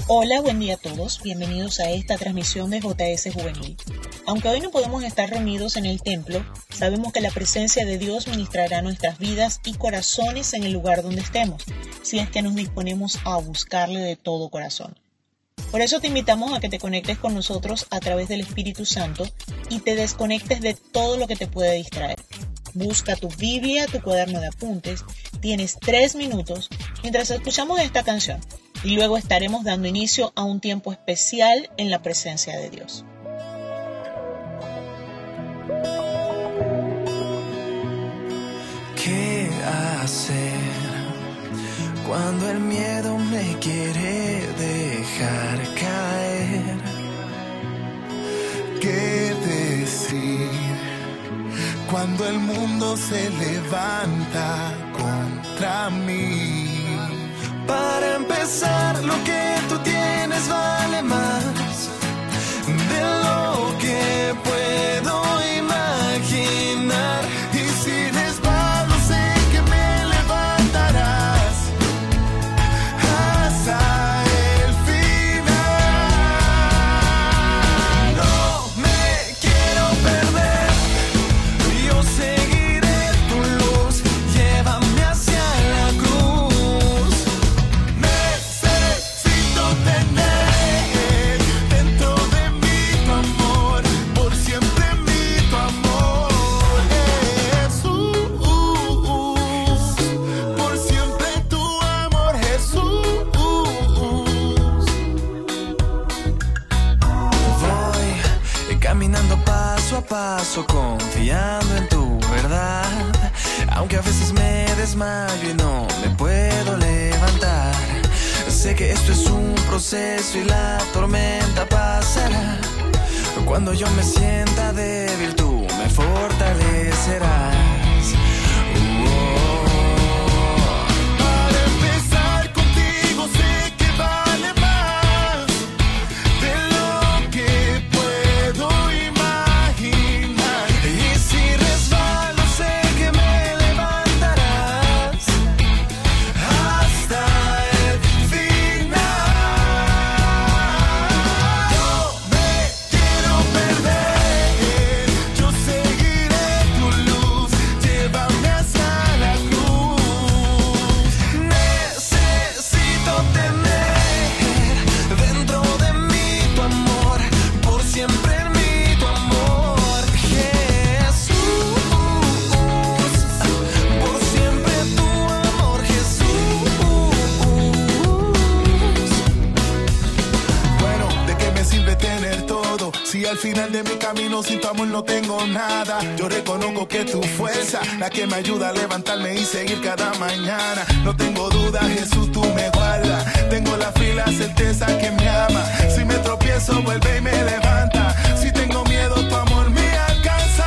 Hola, buen día a todos. Bienvenidos a esta transmisión de JS Juvenil. Aunque hoy no podemos estar reunidos en el templo, sabemos que la presencia de Dios ministrará nuestras vidas y corazones en el lugar donde estemos, si es que nos disponemos a buscarle de todo corazón. Por eso te invitamos a que te conectes con nosotros a través del Espíritu Santo y te desconectes de todo lo que te puede distraer. Busca tu Biblia, tu cuaderno de apuntes. Tienes 3 minutos mientras escuchamos esta canción y luego estaremos dando inicio a un tiempo especial en la presencia de Dios. ¿Qué hacer cuando el miedo me quiere dejar caer? ¿Qué decir cuando el mundo se levanta contra mí? Para empezar, lo que tú tienes vale más de lo que puedo imaginar. Y si resbalo, sé que me levantarás hasta el final. No me quiero perder, yo seguiré tu luz, llévame hacia la cruz. Necesito tener dentro de mí tu amor, por siempre mí tu amor, Jesús. Por siempre tu amor, Jesús. Voy caminando paso a paso, confiando en tu verdad. Aunque a veces me desmayo y no me puedo levantar, sé que esto es un proceso y la tormenta pasará. Cuando yo me sienta débil, tú me fortalecerás. Para empezar contigo sé que vale más de lo que puedo imaginar. Y si resbalo, sé que me levantarás Hasta el final. No me quiero perder, yo seguiré tu luz, llévame hasta la cruz. Necesito tener dentro de mí tu amor, por siempre en mí tu amor, Jesús. Por siempre tu amor, Jesús. Bueno, ¿de qué me sirve tener todo si al final de mi camino sin tu amor no tengo nada? Yo reconozco que tu fuerza, la que me ayuda a levantarme y seguir cada mañana. No tengo duda, Jesús, tú me guardas. Tengo la fe y la certeza que me ama. Si me tropiezo, vuelve y me levanta. Si tengo miedo, tu amor me alcanza.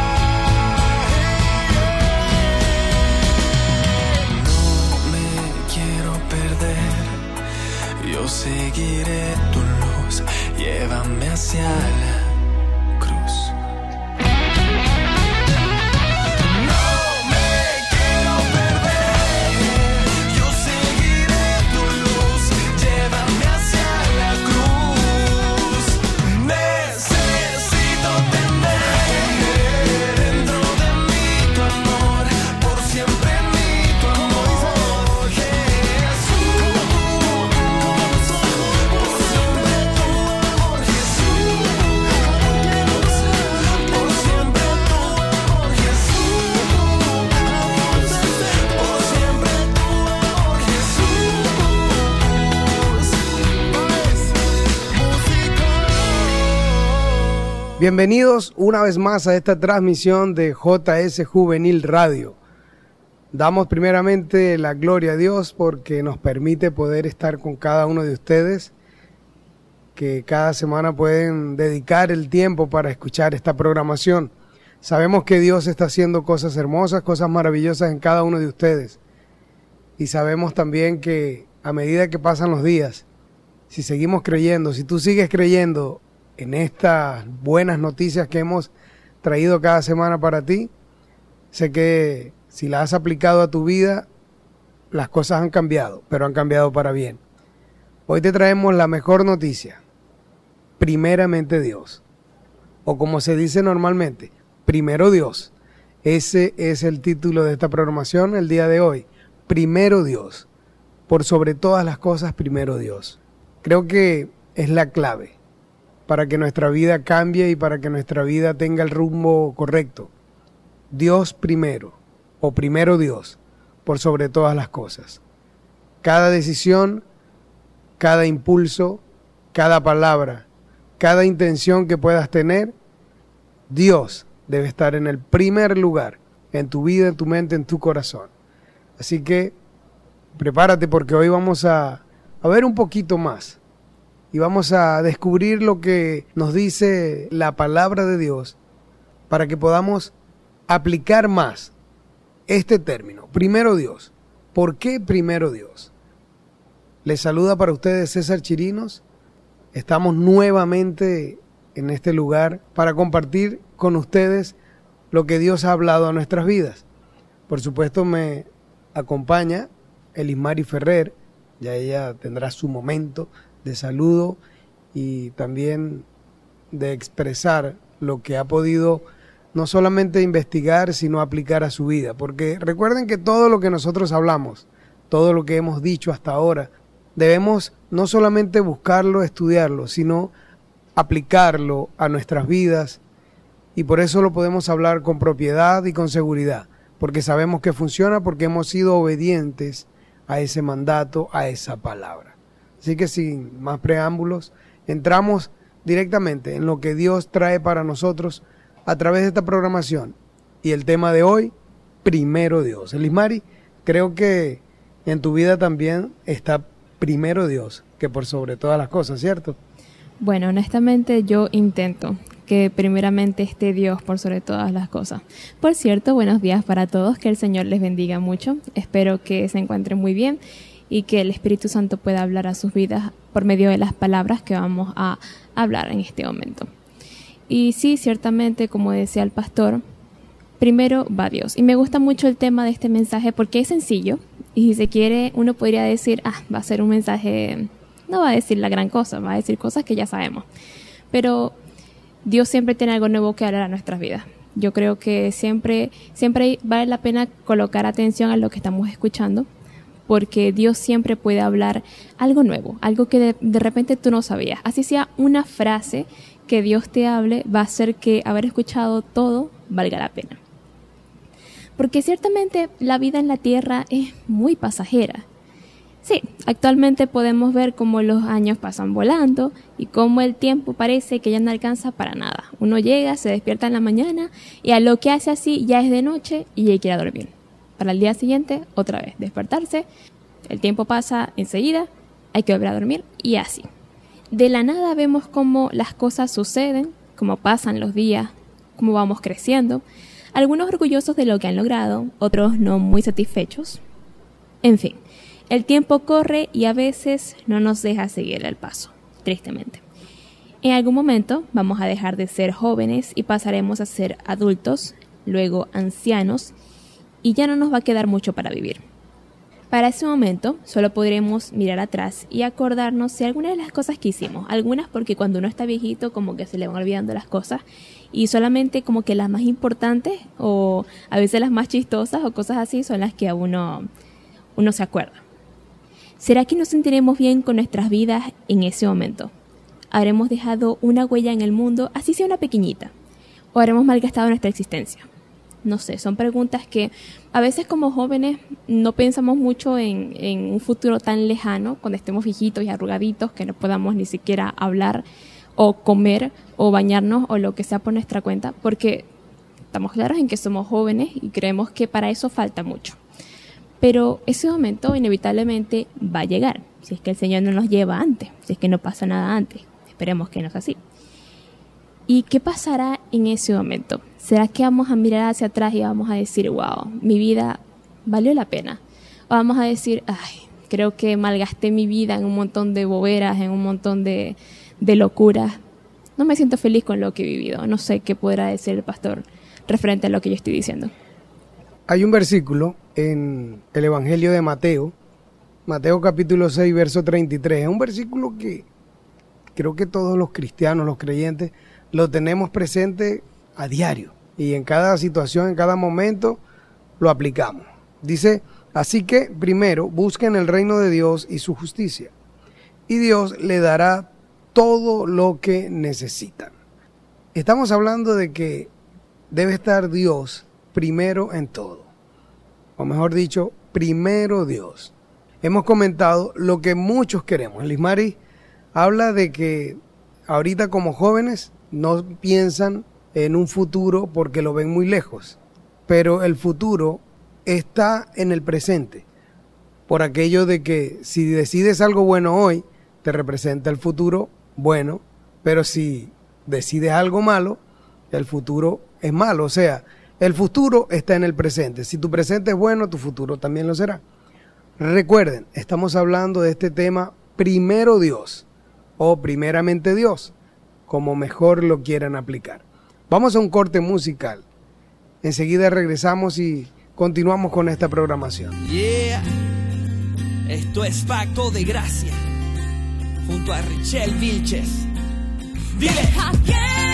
No me quiero perder, yo seguiré tu luz, llévame hacia la cruz. No me quiero perder, Yo seguiré tu luz, llévame hacia la cruz. Necesito tener dentro de mí tu amor, por siempre en mí tu amor, Jesús. Por siempre tu amor, Jesús. Por siempre tu amor, Jesús. Por siempre tu amor, Jesús. Bienvenidos una vez más a esta transmisión de JS Juvenil Radio. Damos primeramente la gloria a Dios porque nos permite poder estar con cada uno de ustedes, que cada semana pueden dedicar el tiempo para escuchar esta programación. Sabemos que Dios está haciendo cosas hermosas, cosas maravillosas en cada uno de ustedes. Y sabemos también que a medida que pasan los días, si seguimos creyendo, si tú sigues creyendo en estas buenas noticias que hemos traído cada semana para ti, sé que si las has aplicado a tu vida, las cosas han cambiado, pero han cambiado para bien. Hoy te traemos la mejor noticia. Primeramente Dios. O como se dice normalmente, primero Dios. Ese es el título de esta programación el día de hoy. Primero Dios. Por sobre todas las cosas, primero Dios. Creo que es la clave para que nuestra vida cambie y para que nuestra vida tenga el rumbo correcto. Dios primero, o primero Dios, por sobre todas las cosas. Cada decisión, cada impulso, cada palabra, cada intención que puedas tener, Dios debe estar en el primer lugar, en tu vida, en tu mente, en tu corazón. Así que prepárate porque hoy vamos a ver un poquito más y vamos a descubrir lo que nos dice la palabra de Dios para que podamos aplicar más este término, primero Dios. ¿Por qué primero Dios? Les saluda para ustedes César Chirinos. Estamos nuevamente en este lugar para compartir con ustedes lo que Dios ha hablado a nuestras vidas. Por supuesto me acompaña Elismari Ferrer, ya ella tendrá su momento de saludo y también de expresar lo que ha podido no solamente investigar, sino aplicar a su vida. Porque recuerden que todo lo que nosotros hablamos, todo lo que hemos dicho hasta ahora, debemos no solamente buscarlo, estudiarlo, sino aplicarlo a nuestras vidas. Y por eso lo podemos hablar con propiedad y con seguridad. Porque sabemos que funciona, porque hemos sido obedientes a ese mandato, a esa palabra. Así que sin más preámbulos, entramos directamente en lo que Dios trae para nosotros a través de esta programación. Y el tema de hoy, primero Dios. Elismari, creo que en tu vida también está primero Dios, que por sobre todas las cosas, ¿cierto? Bueno, honestamente yo intento que primeramente esté Dios por sobre todas las cosas. Por cierto, buenos días para todos, que el Señor les bendiga mucho. Espero que se encuentren muy bien y que el Espíritu Santo pueda hablar a sus vidas por medio de las palabras que vamos a hablar en este momento. Y sí, ciertamente, como decía el pastor, primero va Dios. Y me gusta mucho el tema de este mensaje porque es sencillo. Y si se quiere, uno podría decir, va a ser un mensaje, no va a decir la gran cosa, va a decir cosas que ya sabemos. Pero Dios siempre tiene algo nuevo que hablar a nuestras vidas. Yo creo que siempre vale la pena colocar atención a lo que estamos escuchando, porque Dios siempre puede hablar algo nuevo, algo que de repente tú no sabías. Así sea una frase que Dios te hable, va a hacer que haber escuchado todo valga la pena. Porque ciertamente la vida en la tierra es muy pasajera. Sí, actualmente podemos ver cómo los años pasan volando y cómo el tiempo parece que ya no alcanza para nada. Uno llega, se despierta en la mañana y a lo que hace así ya es de noche y ya quiere dormir. Para el día siguiente, otra vez, despertarse, el tiempo pasa enseguida, hay que volver a dormir y así. De la nada vemos cómo las cosas suceden, cómo pasan los días, cómo vamos creciendo, algunos orgullosos de lo que han logrado, otros no muy satisfechos. En fin, el tiempo corre y a veces no nos deja seguir el paso, tristemente. En algún momento vamos a dejar de ser jóvenes y pasaremos a ser adultos, luego ancianos, y ya no nos va a quedar mucho para vivir. Para ese momento solo podremos mirar atrás y acordarnos de algunas de las cosas que hicimos. Algunas porque cuando uno está viejito como que se le van olvidando las cosas y solamente como que las más importantes o a veces las más chistosas o cosas así son las que a uno se acuerda. ¿Será que nos sentiremos bien con nuestras vidas en ese momento? ¿Habremos dejado una huella en el mundo, así sea una pequeñita? ¿O habremos malgastado nuestra existencia? No sé, son preguntas que a veces como jóvenes no pensamos mucho en un futuro tan lejano, cuando estemos viejitos y arrugaditos que no podamos ni siquiera hablar o comer o bañarnos o lo que sea por nuestra cuenta, porque estamos claros en que somos jóvenes y creemos que para eso falta mucho. Pero ese momento inevitablemente va a llegar, si es que el Señor no nos lleva antes, si es que no pasa nada antes. Esperemos que no sea así. ¿Y qué pasará en ese momento? ¿Será que vamos a mirar hacia atrás y vamos a decir, wow, mi vida valió la pena? O vamos a decir, creo que malgasté mi vida en un montón de boberas, en un montón de locuras. No me siento feliz con lo que he vivido. No sé qué podrá decir el pastor referente a lo que yo estoy diciendo. Hay un versículo en el Evangelio de Mateo, Mateo capítulo 6, verso 33. Es un versículo que creo que todos los cristianos, los creyentes, lo tenemos presente a diario. Y en cada situación, en cada momento, lo aplicamos. Dice, así que primero busquen el reino de Dios y su justicia, y Dios le dará todo lo que necesitan. Estamos hablando de que debe estar Dios primero en todo. O mejor dicho, primero Dios. Hemos comentado lo que muchos queremos. Lismari habla de que ahorita como jóvenes no piensan en un futuro porque lo ven muy lejos. Pero el futuro está en el presente. Por aquello de que si decides algo bueno hoy, te representa el futuro bueno. Pero si decides algo malo, el futuro es malo. O sea, el futuro está en el presente. Si tu presente es bueno, tu futuro también lo será. Recuerden, estamos hablando de este tema primero Dios o primeramente Dios, como mejor lo quieran aplicar. Vamos a un corte musical. Enseguida regresamos y continuamos con esta programación. Yeah, esto es Pacto de Gracia, junto a Richelle Vilches. Dile. Deja que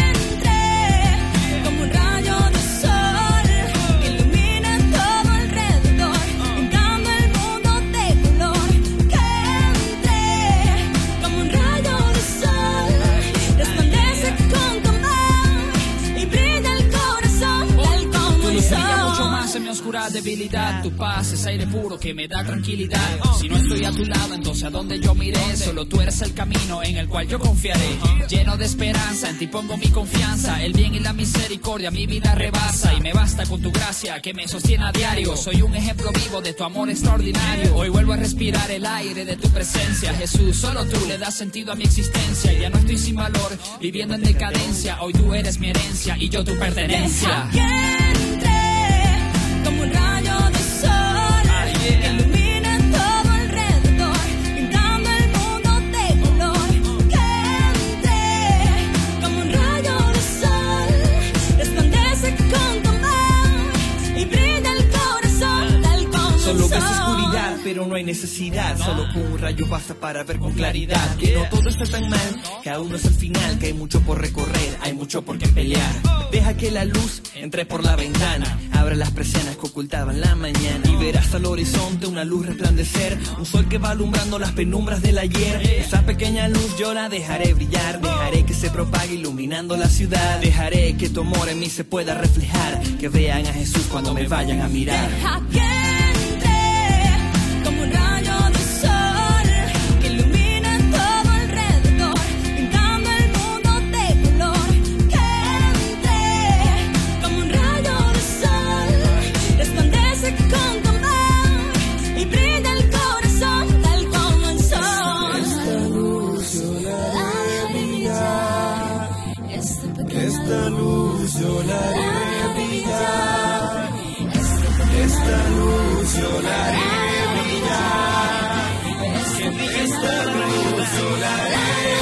entre como un rayo de sol que ilumina todo alrededor, pintando el mundo de color. Que entre como un rayo de sol, resplandece con tu amor y brilla el corazón tal como el sol. Mucho más en mi oscura debilidad. Tu paz es aire puro que me da tranquilidad. Si no estoy a tu lado, entonces a dónde yo miré. Solo tú eres el camino en el cual yo confiaré. Lleno de esperanza, en ti pongo mi confianza. El bien y la misericordia mi vida rebasa. Y me basta con tu gracia que me sostiene a diario. Soy un ejemplo vivo de tu amor extraordinario. Hoy vuelvo a respirar el aire de tu presencia. Jesús, solo tú le das sentido a mi existencia. Ya no estoy sin valor, viviendo en decadencia. Hoy tú eres mi herencia y yo tu pertenencia. Deja que entre como un rayo de sol que ilumina todo alrededor, pintando el mundo de color. Que entre como un rayo de sol, resplandece con tu amor y brilla el corazón tal como Solo el ves sol. oscuridad, pero no hay necesidad. Solo con un rayo basta para ver con claridad que no todo está tan mal, que aún no es el final, que hay mucho por recorrer, hay mucho por qué pelear. Deja que la luz entre por la ventana, abre las persianas que ocultaban la mañana y verás al horizonte una luz resplandecer, un sol que va alumbrando las penumbras del ayer. Esa pequeña luz yo la dejaré brillar, dejaré que se propague iluminando la ciudad. Dejaré que tu amor en mí se pueda reflejar, que vean a Jesús cuando me vayan a mirar. Deja que entre como un rayo de sol que ilumina todo alrededor, pintando el mundo de color. Que entre como un rayo de sol, resplandece con tu amor y brilla el corazón tal como el sol. Esta luz yo la haré brillar, esta luz yo la haré brillar, esta luz yo la haré brillar, esta luz yo la haré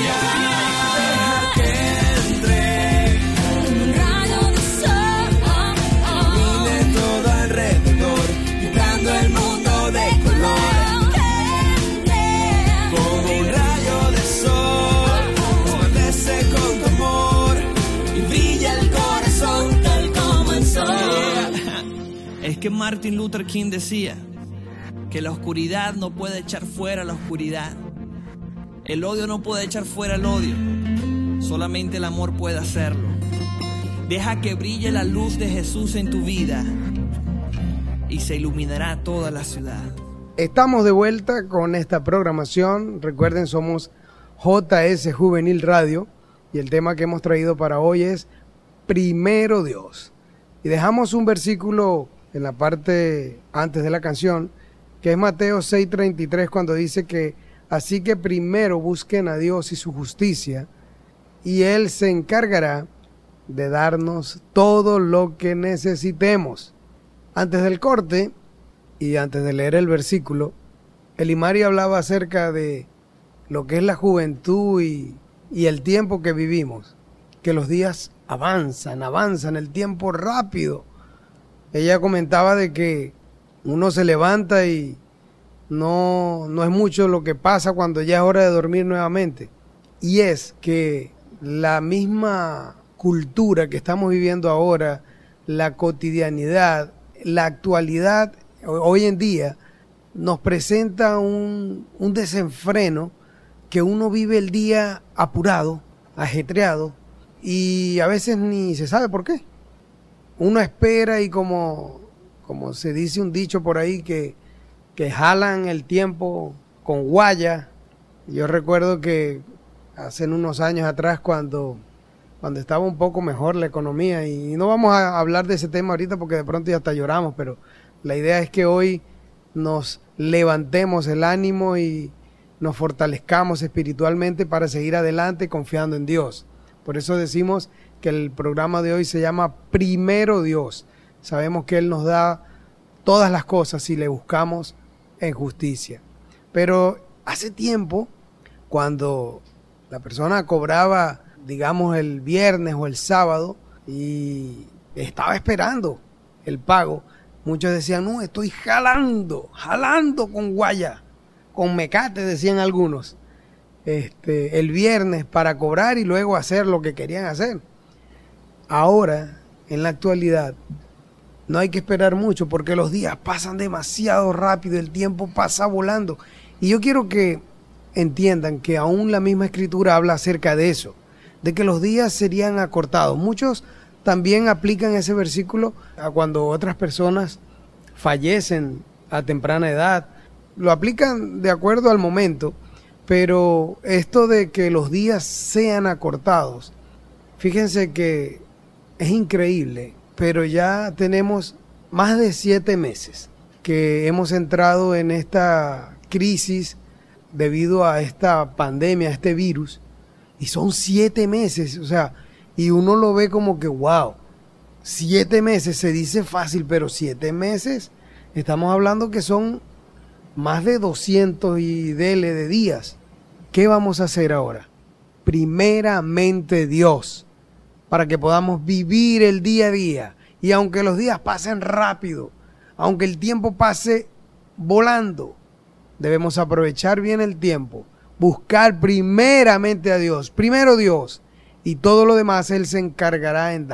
brillar. Que entre como un rayo de sol, ilumine todo alrededor, pintando el mundo de color. Que entre Como un rayo de sol, resplandece con tu amor y brilla el corazón tal como el sol. Es que Martin Luther King decía que la oscuridad no puede echar fuera la oscuridad. El odio no puede echar fuera el odio. Solamente el amor puede hacerlo. Deja que brille la luz de Jesús en tu vida y se iluminará toda la ciudad. Estamos de vuelta con esta programación. Recuerden, somos JS Juvenil Radio y el tema que hemos traído para hoy es Primero Dios. Y dejamos un versículo en la parte antes de la canción, que es Mateo 6:33, cuando dice que así que primero busquen a Dios y su justicia, y Él se encargará de darnos todo lo que necesitemos. Antes del corte y antes de leer el versículo, Elimari hablaba acerca de lo que es la juventud y el tiempo que vivimos, que los días avanzan, el tiempo rápido. Ella comentaba de que uno se levanta y no es mucho lo que pasa cuando ya es hora de dormir nuevamente. Y es que la misma cultura que estamos viviendo ahora, la cotidianidad, la actualidad hoy en día, nos presenta un desenfreno que uno vive el día apurado, ajetreado, y a veces ni se sabe por qué. Uno espera y como se dice un dicho por ahí, que jalan el tiempo con guaya. Yo recuerdo que hace unos años atrás, cuando estaba un poco mejor la economía, y no vamos a hablar de ese tema ahorita porque de pronto ya hasta lloramos, pero la idea es que hoy nos levantemos el ánimo y nos fortalezcamos espiritualmente para seguir adelante confiando en Dios. Por eso decimos que el programa de hoy se llama Primero Dios. Sabemos que Él nos da todas las cosas si le buscamos en justicia. Pero hace tiempo, cuando la persona cobraba, digamos, el viernes o el sábado y estaba esperando el pago, muchos decían, no, estoy jalando con guaya, con mecate, decían algunos, el viernes para cobrar y luego hacer lo que querían hacer. Ahora, en la actualidad, no hay que esperar mucho porque los días pasan demasiado rápido, el tiempo pasa volando. Y yo quiero que entiendan que aún la misma Escritura habla acerca de eso, de que los días serían acortados. Muchos también aplican ese versículo a cuando otras personas fallecen a temprana edad. Lo aplican de acuerdo al momento, pero esto de que los días sean acortados, fíjense que es increíble, pero ya tenemos más de 7 meses que hemos entrado en esta crisis debido a esta pandemia, a este virus, y son 7 meses, o sea, y uno lo ve como que wow, 7 meses se dice fácil, pero 7 meses, estamos hablando que son más de 200 y dele de días. ¿Qué vamos a hacer ahora? Primeramente Dios, para que podamos vivir el día a día. Y aunque los días pasen rápido, aunque el tiempo pase volando, debemos aprovechar bien el tiempo, buscar primeramente a Dios, primero Dios, y todo lo demás Él se encargará en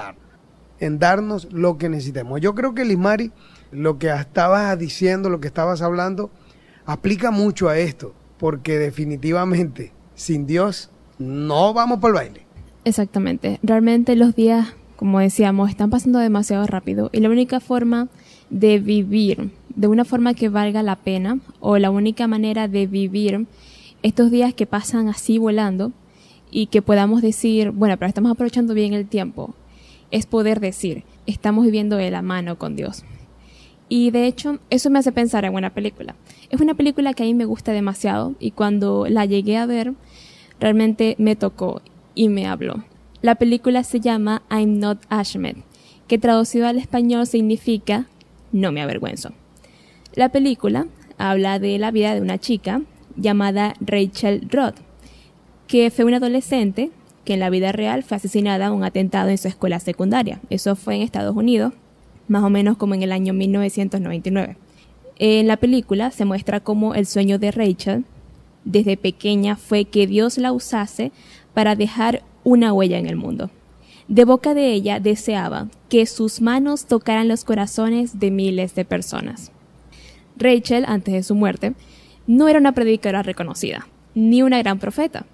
darnos lo que necesitemos. Yo creo que, Lismari, lo que estabas diciendo, lo que estabas hablando, aplica mucho a esto, porque definitivamente sin Dios no vamos por el baile. Exactamente. Realmente los días, como decíamos, están pasando demasiado rápido y la única forma de vivir de una forma que valga la pena, o la única manera de vivir estos días que pasan así volando y que podamos decir, bueno, pero estamos aprovechando bien el tiempo, es poder decir, estamos viviendo de la mano con Dios. Y de hecho, eso me hace pensar en una película. Es una película que a mí me gusta demasiado y cuando la llegué a ver, realmente me tocó y me habló. La película se llama I'm Not Ashamed, que traducido al español significa No me avergüenzo. La película habla de la vida de una chica llamada Rachel Roth, que fue una adolescente que en la vida real fue asesinada en un atentado en su escuela secundaria. Eso fue en Estados Unidos, más o menos como en el año 1999. En la película se muestra cómo el sueño de Rachel desde pequeña fue que Dios la usase para dejar una huella en el mundo. De boca de ella deseaba que sus manos tocaran los corazones de miles de personas. Rachel, antes de su muerte, no era una predicadora reconocida, ni una gran profeta.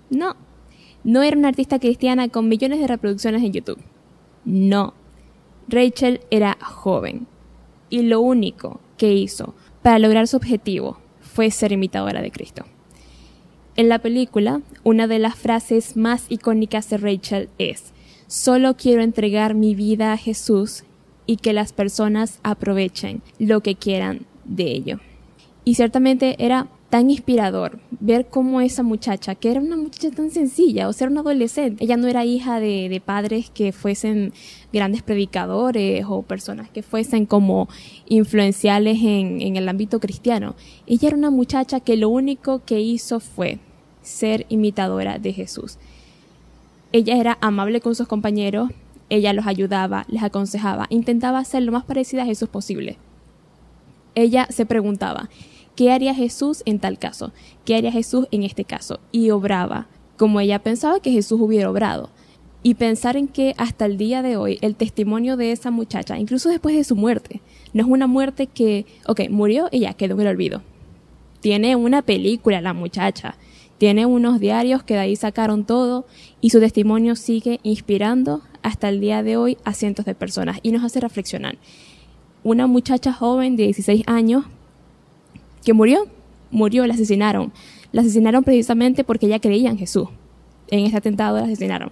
No era una artista cristiana con millones de reproducciones en YouTube. No. Rachel era joven y lo único que hizo para lograr su objetivo fue ser imitadora de Cristo. En la película, una de las frases más icónicas de Rachel es: solo quiero entregar mi vida a Jesús y que las personas aprovechen lo que quieran de ello. Y ciertamente era tan inspirador ver cómo esa muchacha, que era una muchacha tan sencilla, o sea, era una adolescente, ella no era hija de padres que fuesen grandes predicadores o personas que fuesen como influenciales en el ámbito cristiano. Ella era una muchacha que lo único que hizo fue ser imitadora de Jesús. Ella era amable con sus compañeros, ella los ayudaba, les aconsejaba, intentaba ser lo más parecida a Jesús posible. Ella se preguntaba, ¿qué haría Jesús en tal caso? ¿Qué haría Jesús en este caso? Y obraba como ella pensaba que Jesús hubiera obrado. Y pensar en que hasta el día de hoy el testimonio de esa muchacha, incluso después de su muerte, no es una muerte que, murió y ya quedó en el olvido. Tiene una película la muchacha, tiene unos diarios que de ahí sacaron todo y su testimonio sigue inspirando hasta el día de hoy a cientos de personas y nos hace reflexionar. Una muchacha joven de 16 años que murió, la asesinaron. La asesinaron precisamente porque ella creía en Jesús. En este atentado la asesinaron.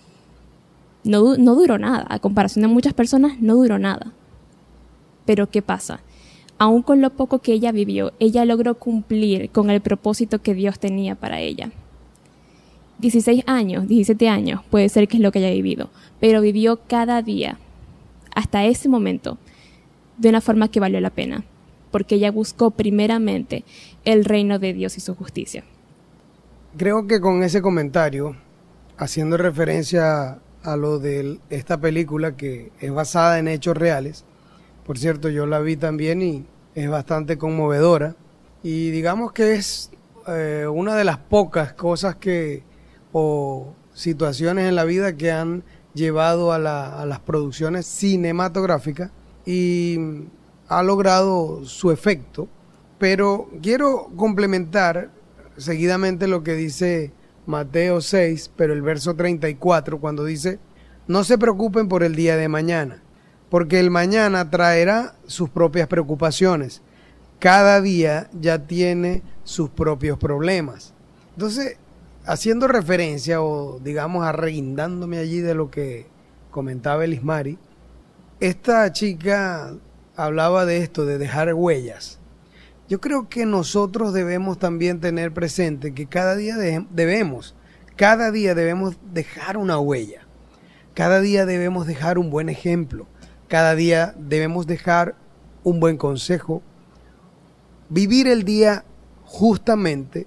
No duró nada, a comparación de muchas personas, no duró nada. Pero ¿qué pasa? Aún con lo poco que ella vivió, ella logró cumplir con el propósito que Dios tenía para ella. 16 años, 17 años, puede ser que es lo que haya vivido, pero vivió cada día, hasta ese momento, de una forma que valió la pena, porque ella buscó primeramente el reino de Dios y su justicia. Creo que con ese comentario, haciendo referencia a lo de esta película que es basada en hechos reales, por cierto, yo la vi también y es bastante conmovedora, y digamos que es una de las pocas cosas o situaciones en la vida que han llevado a las producciones cinematográficas y ha logrado su efecto. Pero quiero complementar seguidamente lo que dice Mateo 6, pero el verso 34, cuando dice: no se preocupen por el día de mañana, porque el mañana traerá sus propias preocupaciones. Cada día ya tiene sus propios problemas. Entonces, haciendo referencia o digamos arreguindándome allí de lo que comentaba Elismari, esta chica hablaba de esto, de dejar huellas. Yo creo que nosotros debemos también tener presente que cada día debemos dejar una huella. Cada día debemos dejar un buen ejemplo. Cada día debemos dejar un buen consejo. Vivir el día justamente,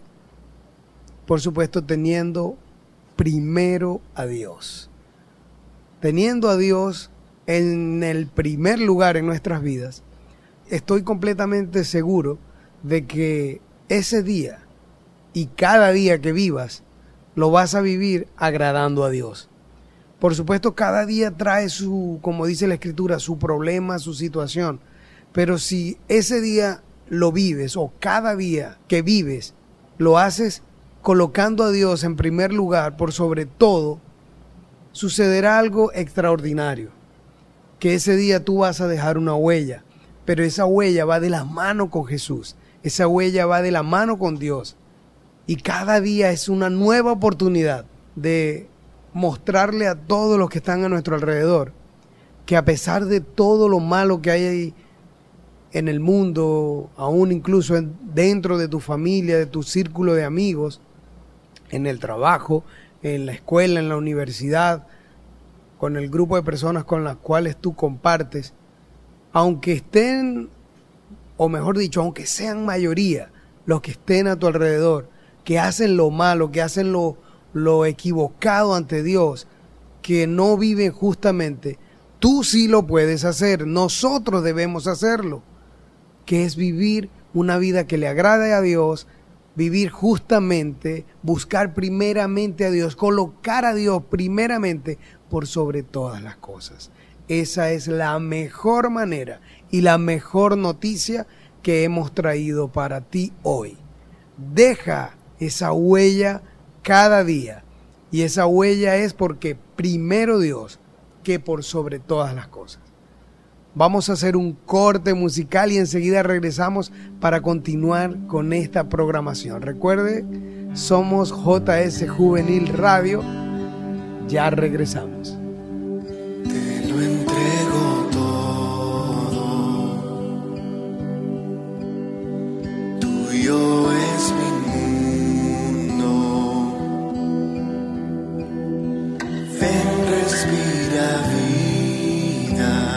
por supuesto, teniendo primero a Dios. Teniendo a Dios en el primer lugar en nuestras vidas, estoy completamente seguro de que ese día y cada día que vivas lo vas a vivir agradando a Dios. Por supuesto, cada día trae como dice la Escritura, su problema, su situación. Pero si ese día lo vives o cada día que vives lo haces colocando a Dios en primer lugar por sobre todo, sucederá algo extraordinario. Que ese día tú vas a dejar una huella, pero esa huella va de la mano con Jesús. Esa huella va de la mano con Dios. Y cada día es una nueva oportunidad de mostrarle a todos los que están a nuestro alrededor que a pesar de todo lo malo que hay ahí en el mundo, aún incluso dentro de tu familia, de tu círculo de amigos, en el trabajo, en la escuela, en la universidad, con el grupo de personas con las cuales tú compartes, aunque estén, o mejor dicho, aunque sean mayoría los que estén a tu alrededor, que hacen lo malo, que hacen lo equivocado ante Dios, que no viven justamente, tú sí lo puedes hacer, nosotros debemos hacerlo, que es vivir una vida que le agrade a Dios, vivir justamente, buscar primeramente a Dios, colocar a Dios primeramente por sobre todas las cosas. Esa es la mejor manera y la mejor noticia que hemos traído para ti hoy. Deja esa huella cada día, y esa huella es porque primero Dios que por sobre todas las cosas. Vamos a hacer un corte musical y enseguida regresamos para continuar con esta programación. Recuerde, somos JS Juvenil Radio. Ya regresamos. Te lo entrego todo, tuyo es mi mundo. Ven, respira vida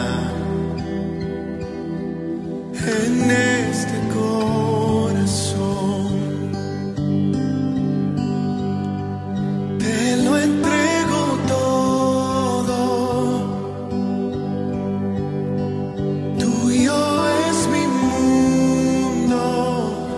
en este corazón. Te lo entrego todo, tuyo es mi mundo.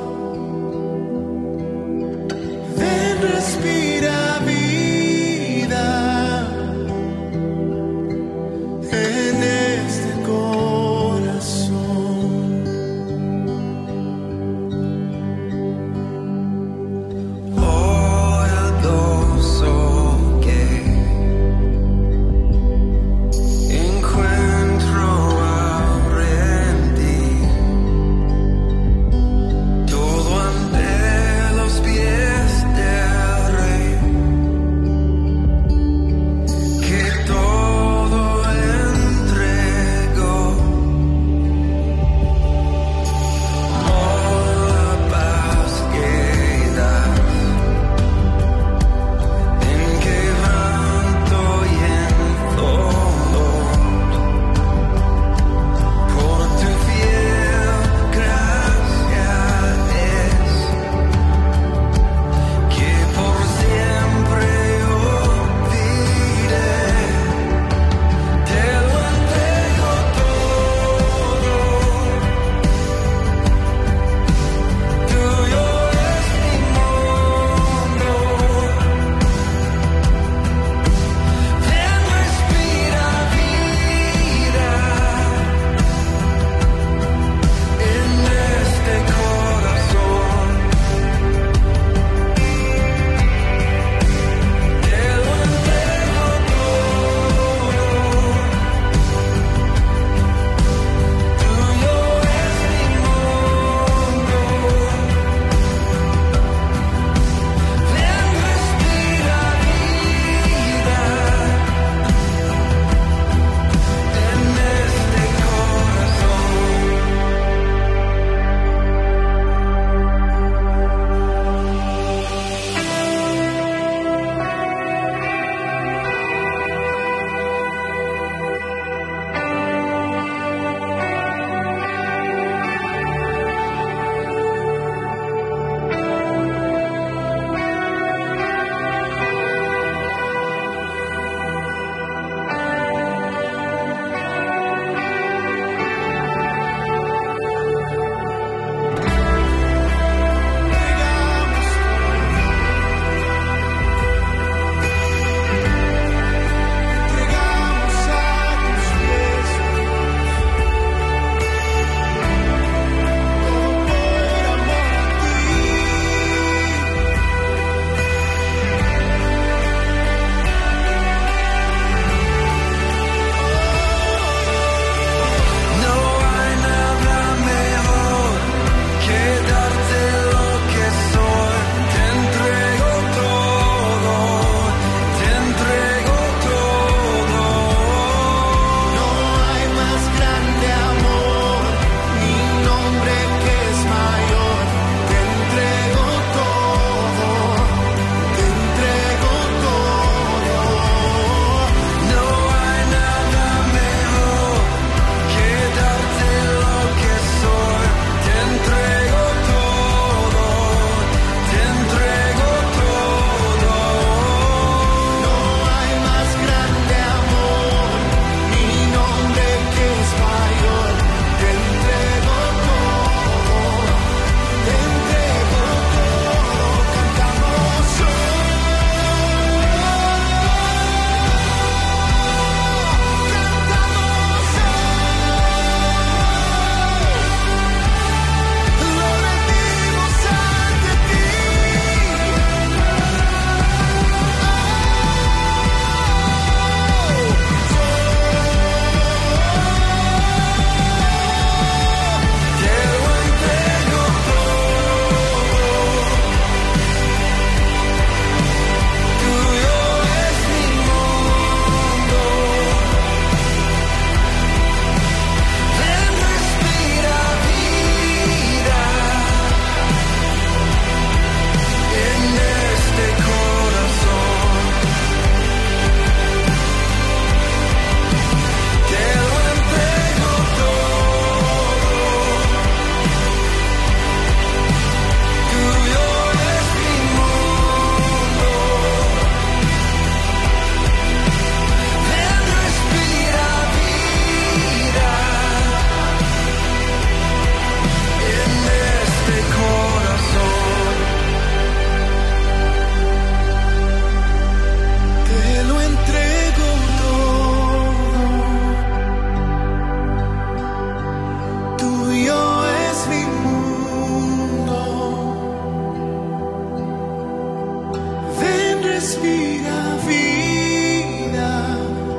respira vida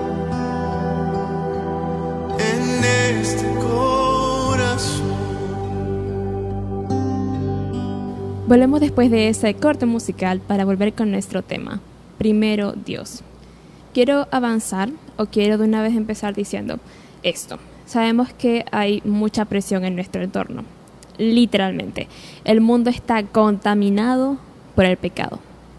en este corazón. Volvemos después de ese corte musical para volver con nuestro tema. Primero Dios. Quiero avanzar o quiero de una vez empezar diciendo esto. Sabemos que hay mucha presión en nuestro entorno. Literalmente. El mundo está contaminado por el pecado.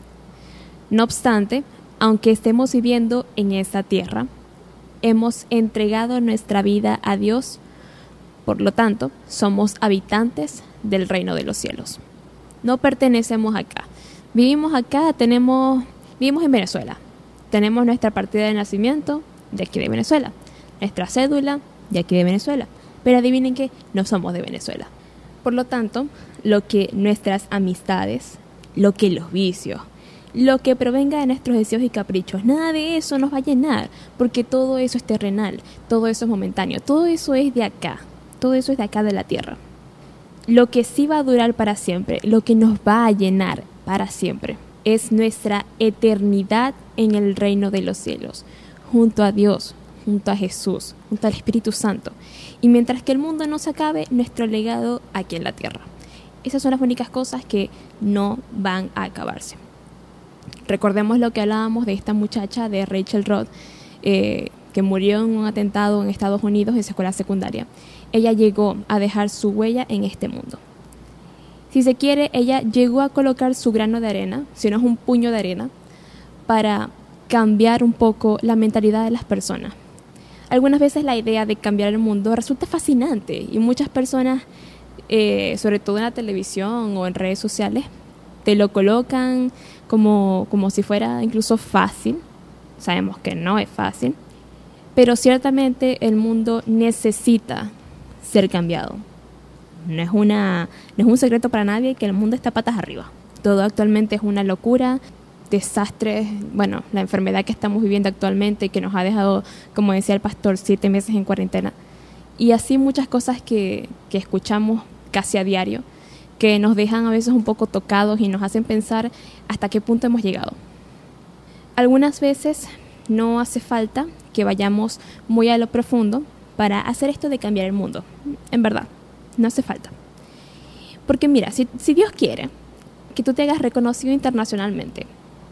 No obstante, aunque estemos viviendo en esta tierra, hemos entregado nuestra vida a Dios. Por lo tanto, somos habitantes del reino de los cielos. No pertenecemos acá. Vivimos acá, vivimos en Venezuela. Tenemos nuestra partida de nacimiento de aquí de Venezuela. Nuestra cédula de aquí de Venezuela. Pero adivinen que no somos de Venezuela. Por lo tanto, lo que nuestras amistades, lo que los vicios, lo que provenga de nuestros deseos y caprichos, nada de eso nos va a llenar, porque todo eso es terrenal, todo eso es momentáneo, todo eso es de acá, todo eso es de acá de la tierra. Lo que sí va a durar para siempre, lo que nos va a llenar para siempre, es nuestra eternidad en el reino de los cielos, junto a Dios, junto a Jesús, junto al Espíritu Santo. Y mientras que el mundo no se acabe, nuestro legado aquí en la tierra. Esas son las únicas cosas que no van a acabarse. Recordemos lo que hablábamos de esta muchacha, de Rachel Roth, que murió en un atentado en Estados Unidos en su escuela secundaria. Ella llegó a dejar su huella en este mundo. Si se quiere, ella llegó a colocar su grano de arena, si no es un puño de arena, para cambiar un poco la mentalidad de las personas. Algunas veces la idea de cambiar el mundo resulta fascinante y muchas personas, sobre todo en la televisión o en redes sociales, te lo colocan como si fuera incluso fácil. Sabemos que no es fácil, pero ciertamente el mundo necesita ser cambiado. No es un secreto para nadie que el mundo está patas arriba. Todo actualmente es una locura, desastres, bueno, la enfermedad que estamos viviendo actualmente que nos ha dejado, como decía el pastor, 7 meses en cuarentena. Y así muchas cosas que escuchamos casi a diario, que nos dejan a veces un poco tocados y nos hacen pensar hasta qué punto hemos llegado. Algunas veces no hace falta que vayamos muy a lo profundo para hacer esto de cambiar el mundo. En verdad, no hace falta. Porque mira, si Dios quiere que tú te hagas reconocido internacionalmente,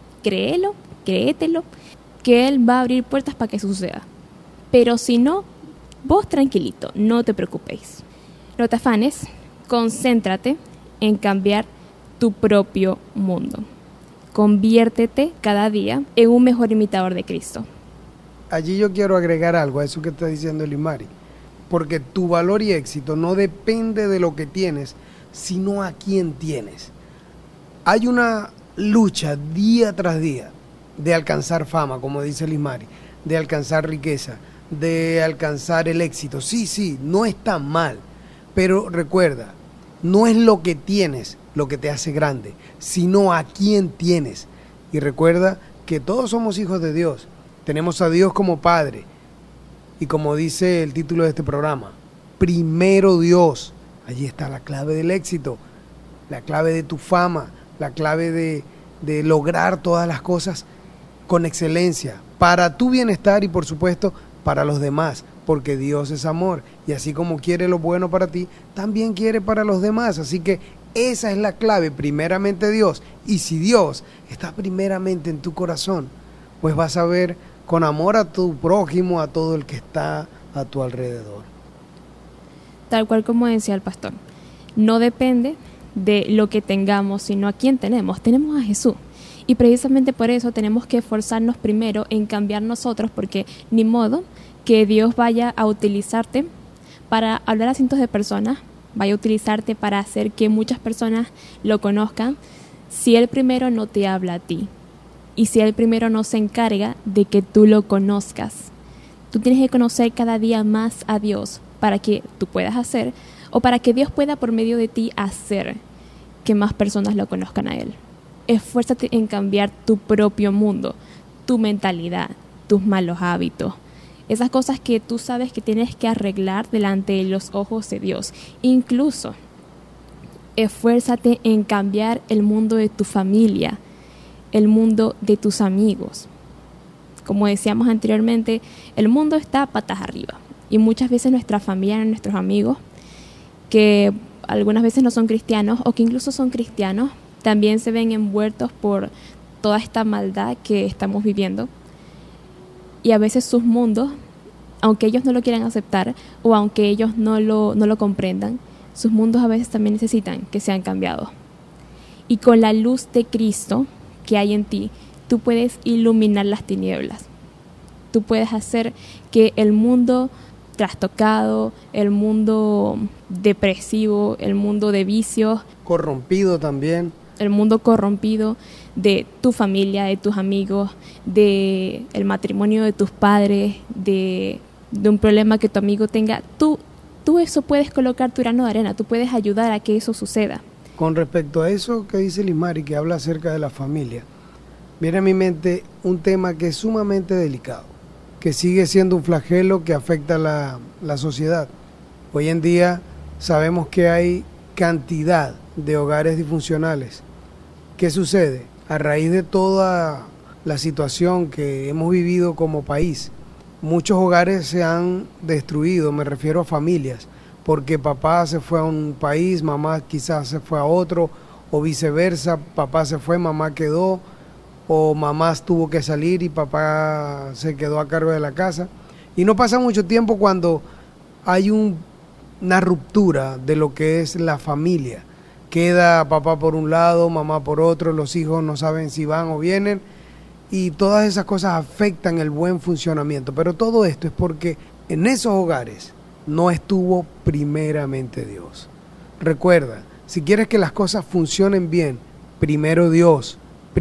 créetelo, que Él va a abrir puertas para que eso suceda. Pero si no, vos tranquilito, no te preocupéis. No te afanes, concéntrate en cambiar tu propio mundo. Conviértete cada día en un mejor imitador de Cristo. Allí yo quiero agregar algo a eso que está diciendo Elimari, porque tu valor y éxito no depende de lo que tienes, sino a quién tienes. Hay una lucha día tras día de alcanzar fama, como dice Elimari, de alcanzar riqueza, de alcanzar el éxito. Sí, no está mal, pero recuerda, no es lo que tienes lo que te hace grande, sino a quién tienes. Y recuerda que todos somos hijos de Dios. Tenemos a Dios como Padre. Y como dice el título de este programa, primero Dios. Allí está la clave del éxito, la clave de tu fama, la clave de lograr todas las cosas con excelencia, para tu bienestar y por supuesto para los demás, porque Dios es amor. Y así como quiere lo bueno para ti, también quiere para los demás. Así que esa es la clave, primeramente Dios. Y si Dios está primeramente en tu corazón, pues vas a ver con amor a tu prójimo, a todo el que está a tu alrededor. Tal cual como decía el pastor, no depende de lo que tengamos, sino a quién tenemos. Tenemos a Jesús. Y precisamente por eso tenemos que esforzarnos primero en cambiar nosotros, porque ni modo que Dios vaya a utilizarte para hablar a cientos de personas, vaya a utilizarte para hacer que muchas personas lo conozcan, si Él primero no te habla a ti. Y si Él primero no se encarga de que tú lo conozcas. Tú tienes que conocer cada día más a Dios para que tú puedas hacer, o para que Dios pueda por medio de ti hacer que más personas lo conozcan a Él. Esfuérzate en cambiar tu propio mundo, tu mentalidad, tus malos hábitos, esas cosas que tú sabes que tienes que arreglar delante de los ojos de Dios. Incluso, esfuérzate en cambiar el mundo de tu familia. el mundo de tus amigos. Como decíamos anteriormente, el mundo está patas arriba y muchas veces nuestra familia, nuestros amigos, que algunas veces no son cristianos o que incluso son cristianos, también se ven envueltos por toda esta maldad que estamos viviendo. Y a veces sus mundos, aunque ellos no lo quieran aceptar o aunque ellos no lo comprendan, sus mundos a veces también necesitan que sean cambiados. Y con la luz de Cristo que hay en ti, tú puedes iluminar las tinieblas. Tú puedes hacer que el mundo trastocado, el mundo depresivo, el mundo de vicios, corrompido también, el mundo corrompido de tu familia, de tus amigos, de el matrimonio de tus padres, de un problema que tu amigo tenga, tú eso puedes colocar tu grano de arena, tú puedes ayudar a que eso suceda. Con respecto a eso que dice Lismari, que habla acerca de la familia, viene a mi mente un tema que es sumamente delicado, que sigue siendo un flagelo que afecta a la sociedad. Hoy en día sabemos que hay cantidad de hogares disfuncionales. ¿Qué sucede? A raíz de toda la situación que hemos vivido como país, muchos hogares se han destruido, me refiero a familias, porque papá se fue a un país, mamá quizás se fue a otro, o viceversa, papá se fue, mamá quedó, o mamá tuvo que salir y papá se quedó a cargo de la casa. Y no pasa mucho tiempo cuando hay una ruptura de lo que es la familia. Queda papá por un lado, mamá por otro, los hijos no saben si van o vienen, y todas esas cosas afectan el buen funcionamiento. Pero todo esto es porque en esos hogares no estuvo primeramente Dios. Recuerda, si quieres que las cosas funcionen bien, primero Dios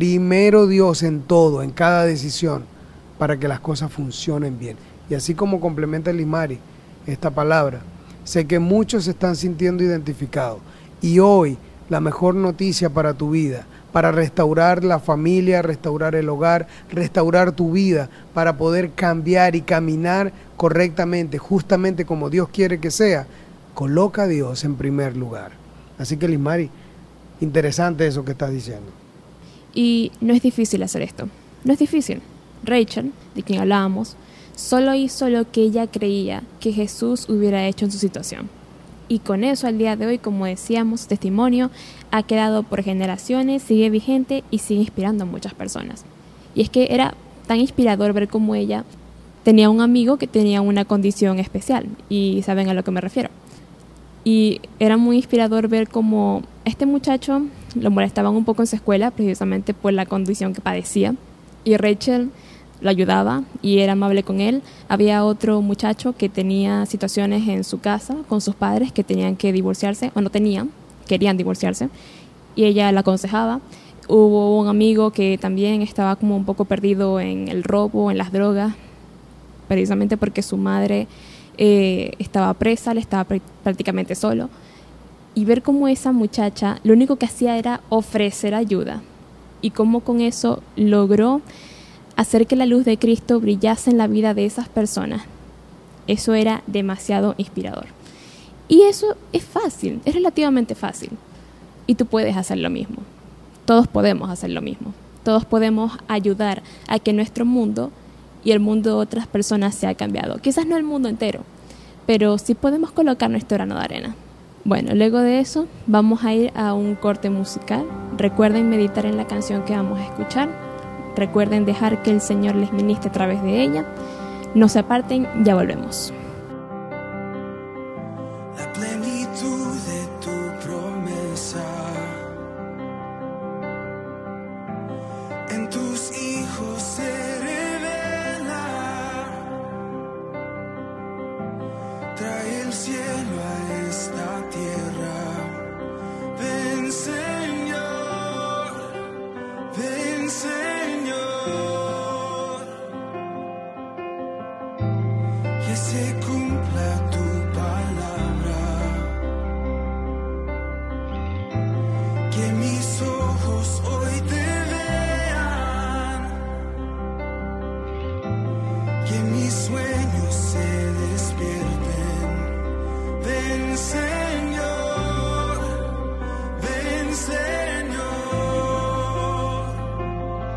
en todo, en cada decisión, para que las cosas funcionen bien. Y así como complementa Lismari esta palabra, sé que muchos se están sintiendo identificados. Y hoy la mejor noticia para tu vida, para restaurar la familia, restaurar el hogar, restaurar tu vida, para poder cambiar y caminar correctamente, justamente como Dios quiere que sea, coloca a Dios en primer lugar. Así que Lismari, interesante eso que estás diciendo. Y no es difícil hacer esto, no es difícil. Rachel, de quien hablábamos, solo hizo lo que ella creía que Jesús hubiera hecho en su situación. Y con eso al día de hoy, como decíamos, su testimonio ha quedado por generaciones, sigue vigente y sigue inspirando a muchas personas. Y es que era tan inspirador ver cómo ella tenía un amigo que tenía una condición especial, y saben a lo que me refiero. Y era muy inspirador ver cómo este muchacho lo molestaban un poco en su escuela, precisamente por la condición que padecía, y Rachel lo ayudaba y era amable con él. Había otro muchacho que tenía situaciones en su casa con sus padres que tenían que divorciarse, o no tenían, querían divorciarse, y ella la aconsejaba. Hubo un amigo que también estaba como un poco perdido en el robo, en las drogas, precisamente porque su madre estaba presa, él estaba prácticamente solo. Y ver cómo esa muchacha lo único que hacía era ofrecer ayuda, y cómo con eso logró hacer que la luz de Cristo brillase en la vida de esas personas. Eso era demasiado inspirador. Y eso es fácil, es relativamente fácil. Y tú puedes hacer lo mismo. Todos podemos hacer lo mismo. Todos podemos ayudar a que nuestro mundo y el mundo de otras personas sea cambiado. Quizás no el mundo entero, pero sí podemos colocar nuestro grano de arena. Bueno, luego de eso vamos a ir a un corte musical. Recuerden meditar en la canción que vamos a escuchar. Recuerden dejar que el Señor les ministre a través de ella. No se aparten, ya volvemos. La plenitud de tu promesa en tus hijos se revela. Trae el cielo a esta tierra. Ven, Señor, ven, Señor. Que se cumpla tu palabra, que mis ojos hoy te vean, que mis sueños se despierten. Ven, Señor, ven, Señor.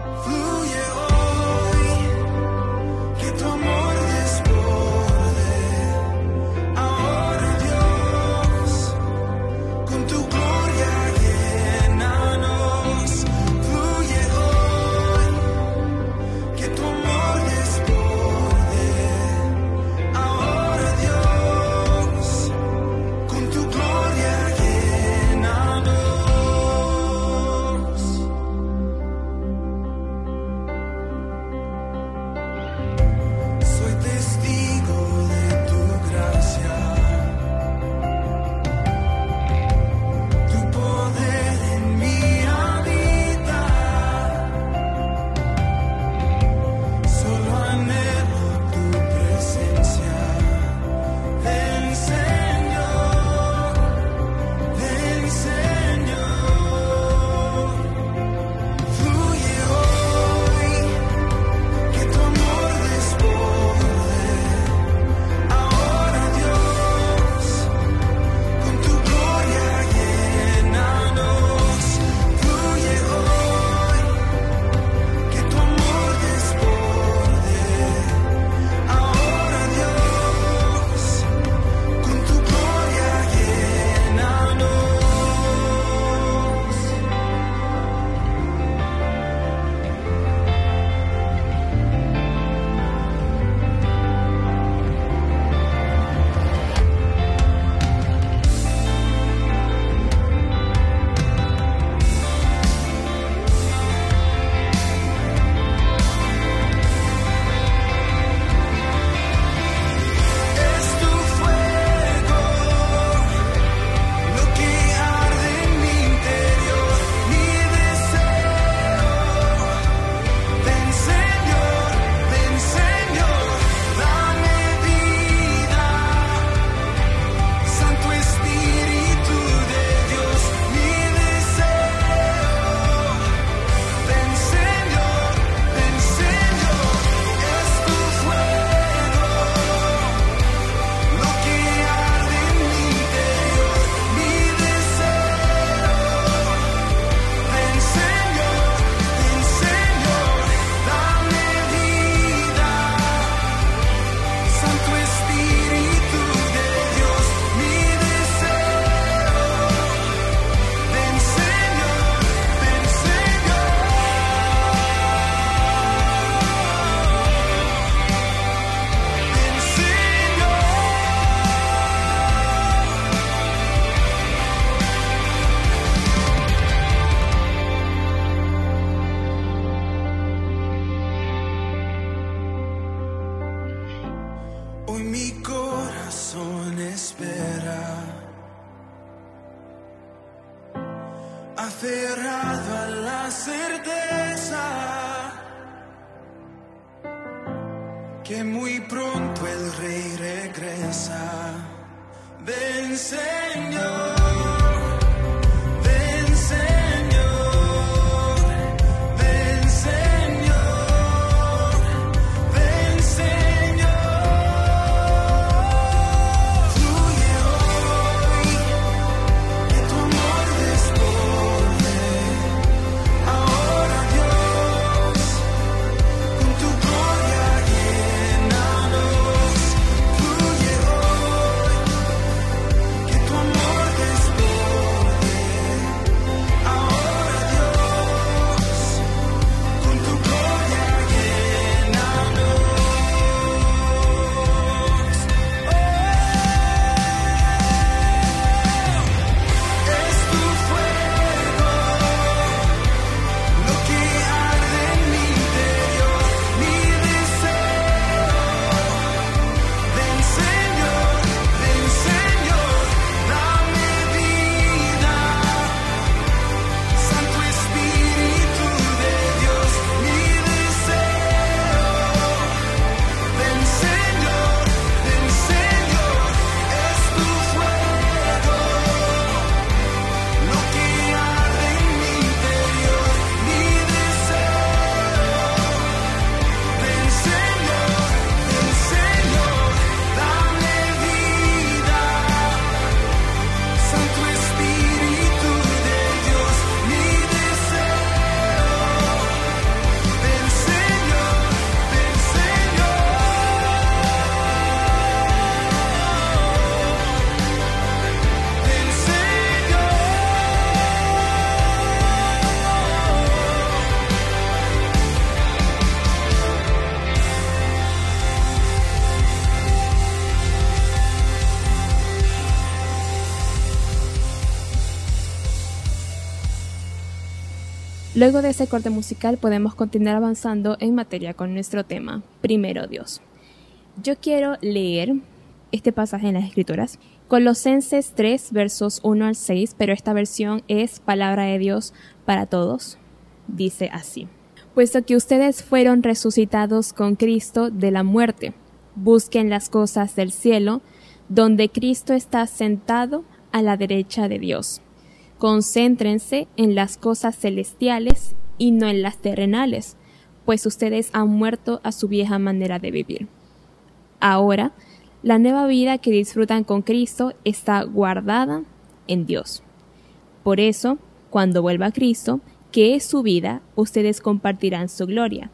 Hoy mi corazón espera, aferrado a la certeza que muy pronto el Rey regresa. Ven, Señor. Luego de ese corte musical podemos continuar avanzando en materia con nuestro tema, Primero Dios. Yo quiero leer este pasaje en las Escrituras, Colosenses 3, versos 1 al 6, pero esta versión es Palabra de Dios para todos. Dice así: puesto que ustedes fueron resucitados con Cristo de la muerte, busquen las cosas del cielo, donde Cristo está sentado a la derecha de Dios. Concéntrense en las cosas celestiales y no en las terrenales, pues ustedes han muerto a su vieja manera de vivir. Ahora, la nueva vida que disfrutan con Cristo está guardada en Dios. Por eso, cuando vuelva Cristo, que es su vida, ustedes compartirán su gloria.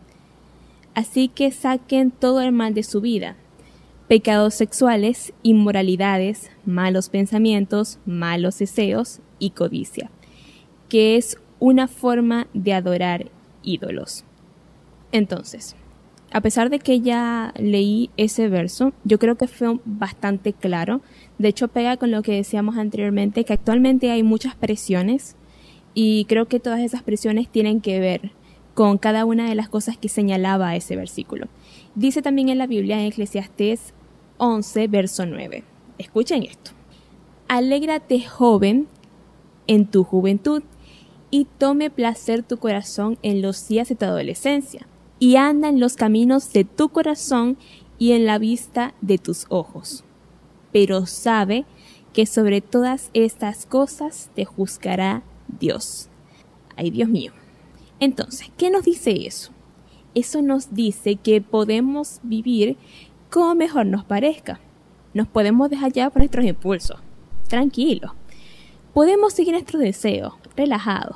Así que saquen todo el mal de su vida: pecados sexuales, inmoralidades, malos pensamientos, malos deseos y codicia, que es una forma de adorar ídolos. Entonces, a pesar de que ya leí ese verso, yo creo que fue bastante claro. De hecho, pega con lo que decíamos anteriormente, que actualmente hay muchas presiones, y creo que todas esas presiones tienen que ver con cada una de las cosas que señalaba ese versículo. Dice también en la Biblia, en Eclesiastés 11, verso 9. Escuchen esto: alégrate, joven, en tu juventud, y tome placer tu corazón en los días de tu adolescencia, y anda en los caminos de tu corazón y en la vista de tus ojos. Pero sabe que sobre todas estas cosas te juzgará Dios. Ay, Dios mío. Entonces, ¿qué nos dice eso? Eso nos dice que podemos vivir como mejor nos parezca. Nos podemos dejar llevar por nuestros impulsos. Tranquilos. Podemos seguir nuestros deseos, relajados.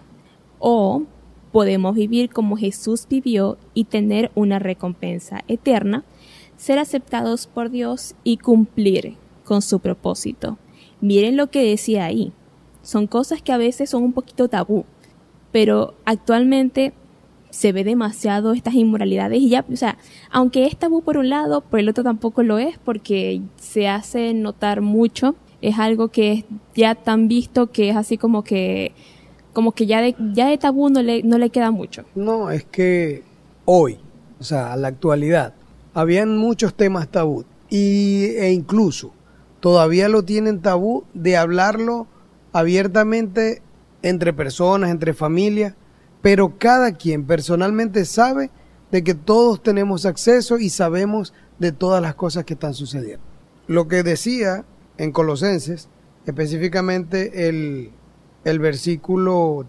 O podemos vivir como Jesús vivió y tener una recompensa eterna, ser aceptados por Dios y cumplir con su propósito. Miren lo que decía ahí. Son cosas que a veces son un poquito tabú, pero actualmente se ve demasiado estas inmoralidades y ya, o sea, aunque es tabú por un lado, por el otro tampoco lo es, porque se hace notar mucho. Es algo que es ya tan visto que es así como que ya de tabú no le queda mucho. No, es que hoy, o sea, a la actualidad, habían muchos temas tabú e incluso todavía lo tienen tabú de hablarlo abiertamente entre personas, entre familias, pero cada quien personalmente sabe de que todos tenemos acceso y sabemos de todas las cosas que están sucediendo. Lo que decía en Colosenses, específicamente el versículo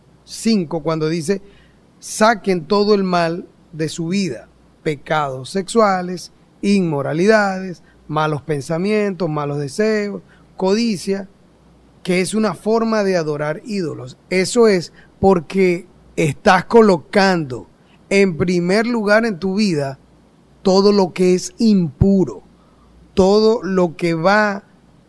5, cuando dice, saquen todo el mal de su vida, pecados sexuales, inmoralidades, malos pensamientos, malos deseos, codicia, que es una forma de adorar ídolos. Eso es porque estás colocando en primer lugar en tu vida todo lo que es impuro, todo lo que va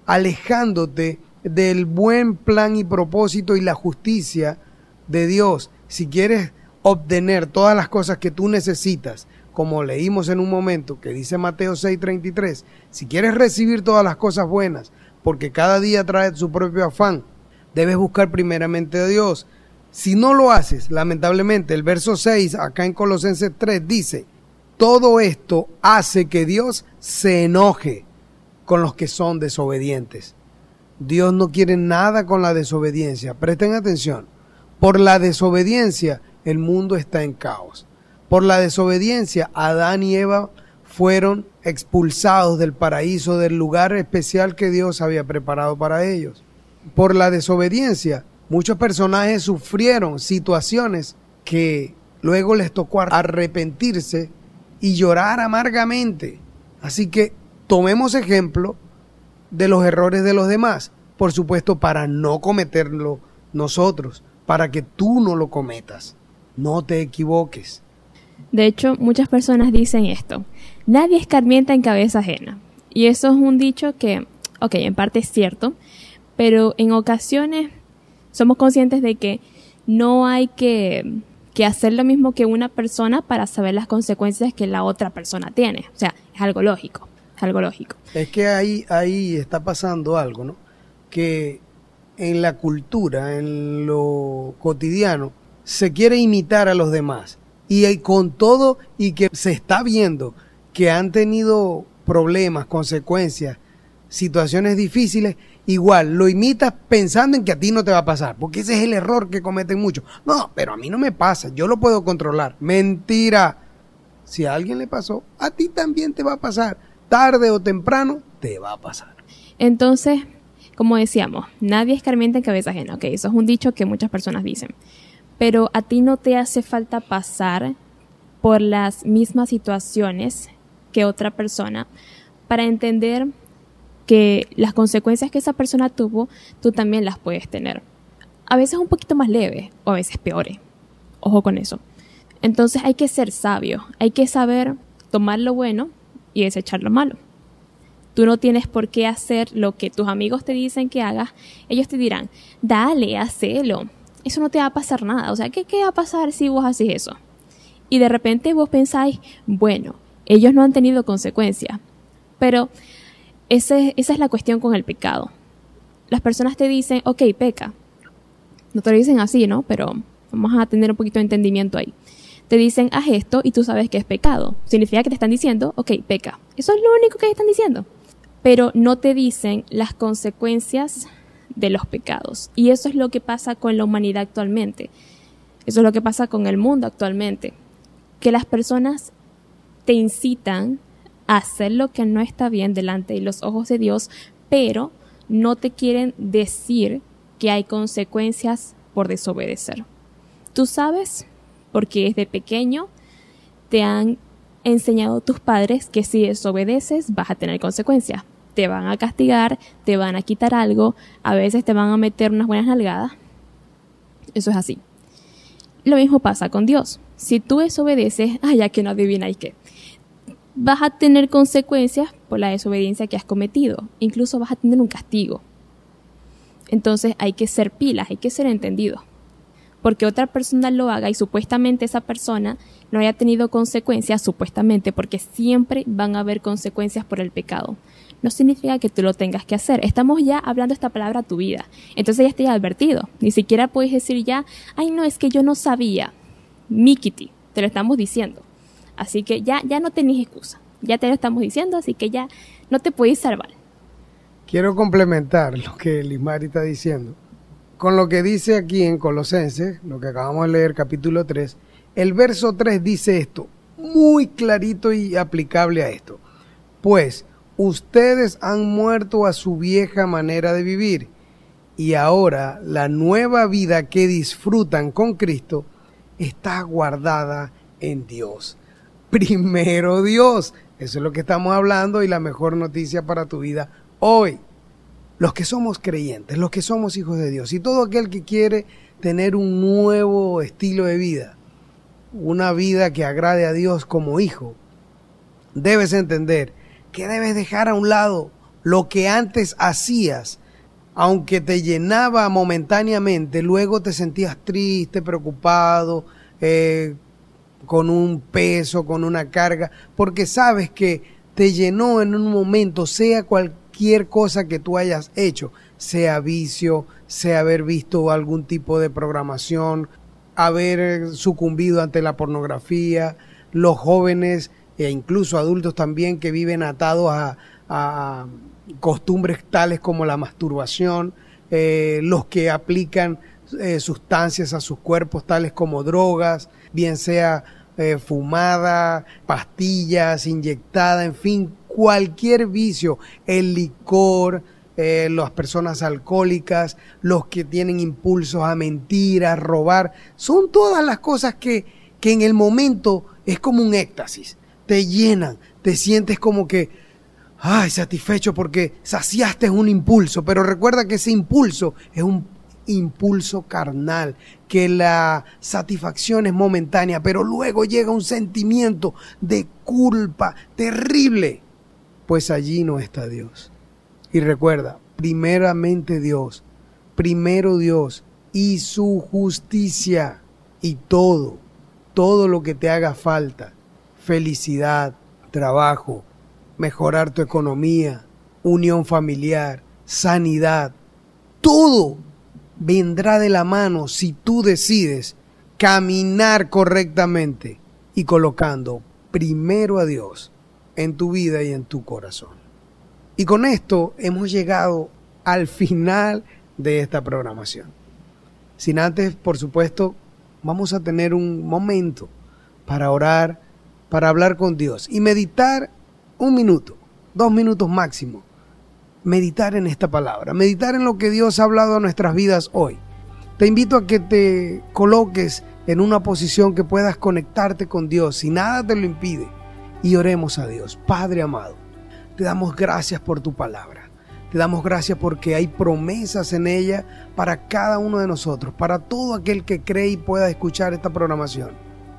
alejándote del buen plan y propósito y la justicia de Dios. Si quieres obtener todas las cosas que tú necesitas, como leímos en un momento, que dice Mateo 6:33, si quieres recibir todas las cosas buenas, porque cada día trae su propio afán, debes buscar primeramente a Dios. Si no lo haces, lamentablemente, el verso 6, acá en Colosenses 3, dice, todo esto hace que Dios se enoje con los que son desobedientes. Dios no quiere nada con la desobediencia. Presten atención. Por la desobediencia, el mundo está en caos. Por la desobediencia, Adán y Eva fueron expulsados del paraíso, del lugar especial que Dios había preparado para ellos. Por la desobediencia, muchos personajes sufrieron situaciones que luego les tocó arrepentirse y llorar amargamente. Así que tomemos ejemplo de los errores de los demás, por supuesto, para no cometerlo nosotros, para que tú no lo cometas. No te equivoques. De hecho, muchas personas dicen esto: nadie escarmienta en cabeza ajena. Y eso es un dicho que, en parte es cierto, pero en ocasiones somos conscientes de que no hay que hacer lo mismo que una persona para saber las consecuencias que la otra persona tiene. O sea, es algo lógico, es algo lógico. Es que ahí está pasando algo, ¿no? Que en la cultura, en lo cotidiano, se quiere imitar a los demás. Y con todo, y que se está viendo que han tenido problemas, consecuencias, situaciones difíciles, igual lo imitas pensando en que a ti no te va a pasar, porque ese es el error que cometen muchos. No, pero a mí no me pasa, yo lo puedo controlar. Mentira. Si a alguien le pasó, a ti también te va a pasar. Tarde o temprano te va a pasar. Entonces, como decíamos, nadie escarmienta en cabeza ajena. Ok, eso es un dicho que muchas personas dicen. Pero a ti no te hace falta pasar por las mismas situaciones que otra persona para entender que las consecuencias que esa persona tuvo, tú también las puedes tener. A veces un poquito más leves o a veces peores. Ojo con eso. Entonces hay que ser sabio, hay que saber tomar lo bueno y desechar lo malo. Tú no tienes por qué hacer lo que tus amigos te dicen que hagas. Ellos te dirán, dale, hacelo. Eso no te va a pasar nada. O sea, ¿qué va a pasar si vos haces eso? Y de repente vos pensáis, bueno, ellos no han tenido consecuencias. Pero esa es la cuestión con el pecado. Las personas te dicen, ok, peca. No te lo dicen así, ¿no? Pero vamos a tener un poquito de entendimiento ahí. Te dicen, haz esto y tú sabes que es pecado. Significa que te están diciendo, ok, peca. Eso es lo único que están diciendo. Pero no te dicen las consecuencias de los pecados. Y eso es lo que pasa con la humanidad actualmente. Eso es lo que pasa con el mundo actualmente. Que las personas te incitan a hacer lo que no está bien delante de los ojos de Dios, pero no te quieren decir que hay consecuencias por desobedecer. Tú sabes, porque desde pequeño te han enseñado tus padres que si desobedeces vas a tener consecuencias. Te van a castigar, te van a quitar algo, a veces te van a meter unas buenas nalgadas. Eso es así. Lo mismo pasa con Dios. Si tú desobedeces, ya que no adivináis qué, vas a tener consecuencias por la desobediencia que has cometido. Incluso vas a tener un castigo. Entonces hay que ser pilas, hay que ser entendidos. Porque otra persona lo haga y supuestamente esa persona no haya tenido consecuencias, supuestamente, porque siempre van a haber consecuencias por el pecado. No significa que tú lo tengas que hacer. Estamos ya hablando esta palabra a tu vida. Entonces ya estoy advertido. Ni siquiera puedes decir ya, ay no, es que yo no sabía. Mikiti, te lo estamos diciendo. Así que ya no tenéis excusa. Ya te lo estamos diciendo, así que ya no te puedes salvar. Quiero complementar lo que Lismari está diciendo con lo que dice aquí en Colosenses, lo que acabamos de leer, capítulo 3. El verso 3 dice esto, muy clarito y aplicable a esto. Pues ustedes han muerto a su vieja manera de vivir y ahora la nueva vida que disfrutan con Cristo está guardada en Dios. Primero Dios. Eso es lo que estamos hablando y la mejor noticia para tu vida hoy. Los que somos creyentes, los que somos hijos de Dios y todo aquel que quiere tener un nuevo estilo de vida, una vida que agrade a Dios como hijo, debes entender que debes dejar a un lado lo que antes hacías, aunque te llenaba momentáneamente, luego te sentías triste, preocupado, con un peso, con una carga, porque sabes que te llenó en un momento, sea cualquier cosa que tú hayas hecho, sea vicio, sea haber visto algún tipo de programación, haber sucumbido ante la pornografía, los jóvenes e incluso adultos también que viven atados a costumbres tales como la masturbación, los que aplican sustancias a sus cuerpos tales como drogas, bien sea fumada, pastillas, inyectada, en fin, cualquier vicio, el licor, las personas alcohólicas, los que tienen impulsos a mentir, a robar, son todas las cosas que en el momento es como un éxtasis, te llenan, te sientes como que satisfecho porque saciaste un impulso, pero recuerda que ese impulso es un impulso carnal, que la satisfacción es momentánea, pero luego llega un sentimiento de culpa terrible, pues allí no está Dios. Y recuerda, primeramente Dios, primero Dios y su justicia, y todo lo que te haga falta, felicidad, trabajo, mejorar tu economía, unión familiar, sanidad, todo vendrá de la mano si tú decides caminar correctamente y colocando primero a Dios en tu vida y en tu corazón. Y con esto hemos llegado al final de esta programación. Sin antes, por supuesto, vamos a tener un momento para orar, para hablar con Dios y meditar 1 minuto, 2 minutos máximo. Meditar en esta palabra, meditar en lo que Dios ha hablado a nuestras vidas hoy. Te invito a que te coloques en una posición que puedas conectarte con Dios, si nada te lo impide, y oremos a Dios. Padre amado, te damos gracias por tu palabra. Te damos gracias porque hay promesas en ella para cada uno de nosotros, para todo aquel que cree y pueda escuchar esta programación.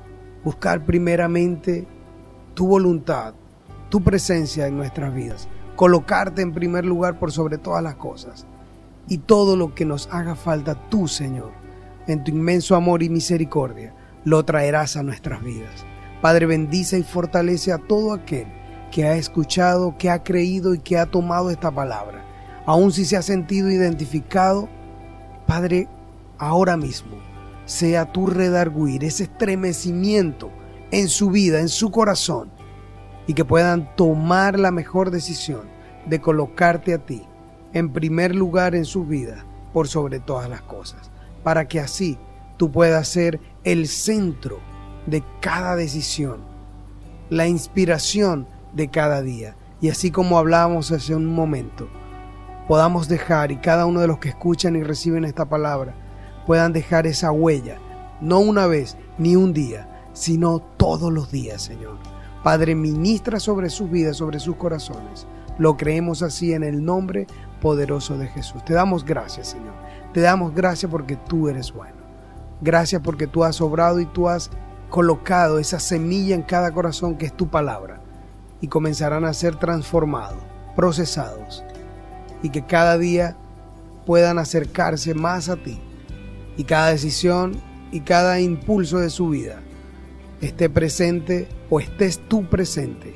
Buscar primeramente tu voluntad, tu presencia en nuestras vidas. Colocarte en primer lugar por sobre todas las cosas. Y todo lo que nos haga falta, tú, Señor, en tu inmenso amor y misericordia, lo traerás a nuestras vidas. Padre, bendice y fortalece a todo aquel que ha escuchado, que ha creído y que ha tomado esta palabra. Aun si se ha sentido identificado, Padre, ahora mismo, sea tu redarguir, ese estremecimiento en su vida, en su corazón, y que puedan tomar la mejor decisión de colocarte a ti en primer lugar en sus vidas por sobre todas las cosas, para que así tú puedas ser el centro de cada decisión, la inspiración de cada día. Y así como hablábamos hace un momento, podamos dejar, y cada uno de los que escuchan y reciben esta palabra, puedan dejar esa huella, no una vez ni un día, sino todos los días, Señor. Padre, ministra sobre sus vidas, sobre sus corazones. Lo creemos así en el nombre poderoso de Jesús. Te damos gracias, Señor. Te damos gracias porque tú eres bueno. Gracias porque tú has obrado y tú has colocado esa semilla en cada corazón que es tu palabra. Y comenzarán a ser transformados, procesados. Y que cada día puedan acercarse más a ti. Y cada decisión y cada impulso de su vida esté presente o estés tú presente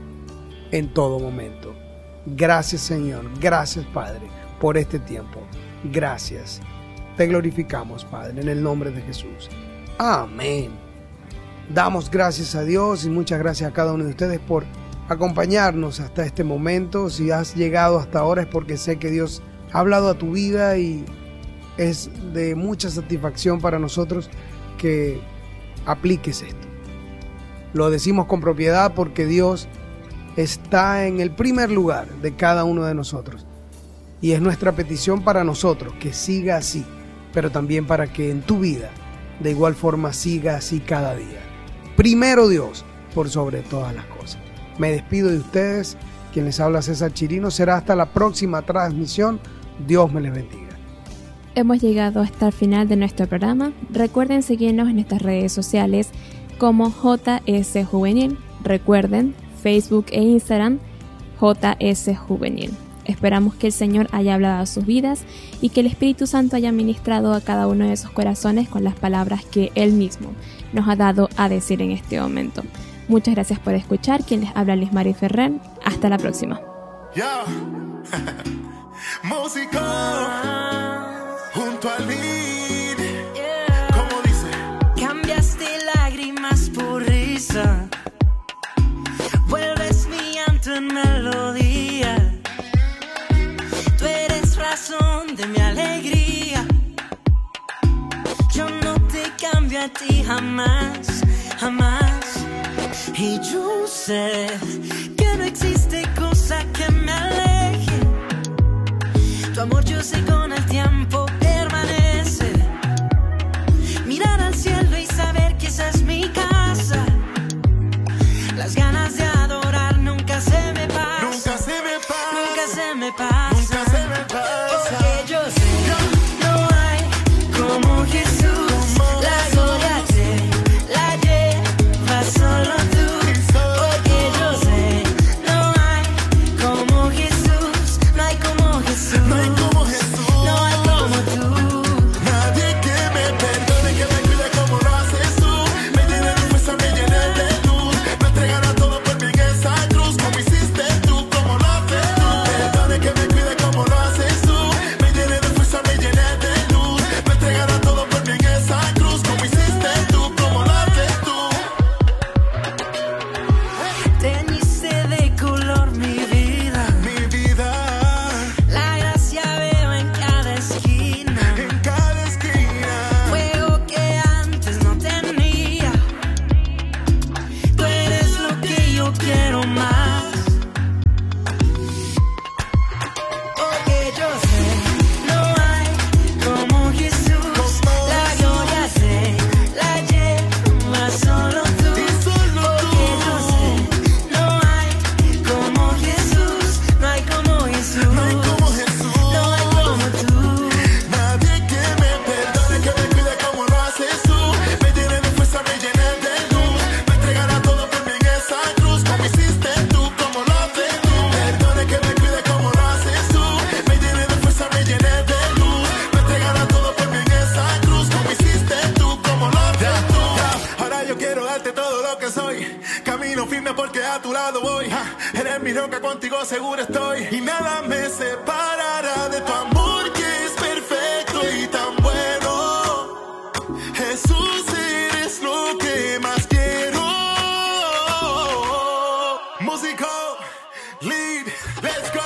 en todo momento. Gracias, Señor, gracias, Padre, por este tiempo. Gracias. Te glorificamos, Padre, en el nombre de Jesús. Amén. Damos gracias a Dios y muchas gracias a cada uno de ustedes por acompañarnos hasta este momento. Si has llegado hasta ahora es porque sé que Dios ha hablado a tu vida y es de mucha satisfacción para nosotros que apliques esto. Lo decimos con propiedad porque Dios está en el primer lugar de cada uno de nosotros. Y es nuestra petición para nosotros que siga así, pero también para que en tu vida de igual forma siga así cada día. Primero Dios, por sobre todas las cosas. Me despido de ustedes. Quien les habla, César Chirino. Será hasta la próxima transmisión. Dios me les bendiga. Hemos llegado hasta el final de nuestro programa. Recuerden seguirnos en nuestras redes sociales como JS Juvenil. Recuerden Facebook e Instagram JS Juvenil. Esperamos que el Señor haya hablado a sus vidas y que el Espíritu Santo haya ministrado a cada uno de sus corazones con las palabras que Él mismo nos ha dado a decir en este momento. Muchas gracias por escuchar. Quien les habla, Lismari Ferrer. Hasta la próxima. Músico junto al lead. ¿Cómo dice? Cambiaste lágrimas por risa, vuelves mi llanto en melodía. Tú eres razón de mi alegría. Yo no te cambio a ti jamás, jamás. Y yo sé que no existe cosa que me aleje. Tu amor yo sé con el tiempo permanece. Mirar al cielo y saber que esa es mi casa. Las ganas de adorar nunca se me pasan. Nunca se me pasa. Nunca se me pasan. Nunca se me pasa. Porque yo sé no hay como Jesús. La gloria te la llevas solo tú. Porque yo sé no hay como Jesús. No hay como Jesús. No hay como Jesús. No hay como tú. Nadie que me perdone, que me cuide como lo haces tú. Me llene de fuerza, me llene de luz. Me entregará todo por mí en esa cruz. Como hiciste tú, como lo haces tú. Perdone que me cuide como lo haces tú. Me llene de fuerza, me llene de luz. Me entregará todo por mí en esa cruz. Como hiciste tú, como lo haces tú. Teñiste de color mi vida. Mi vida La gracia veo en cada esquina. en cada esquina. Fuego que antes no tenía. Tú eres lo que yo quiero más. Porque yo sé no hay como Jesús. La gloria se la lleva solo tú. Porque yo sé no hay como Jesús. No hay como Jesús. No hay como Jesús. No hay como tú. Nadie que me perdone, que me cuide como lo haces tú. Me llene de fuerza, me llene de luz. Me entregará todo por mí en esa cruz. Como hiciste tú, como lo haces tú. Perdone que me cuide como lo haces tú. Me llene de fuerza, me llene de luz. Me entregará todo por mí en esa cruz. Como hiciste tú, como lo haces tú. Ahora yo quiero darte todo lo que soy. Camino firme porque a tu lado voy. Eres mi roca, contigo seguro estoy. Y nada me separará de tu amor que es perfecto y tan bueno. Jesús, eres lo que más quiero. Músico, lead, let's go.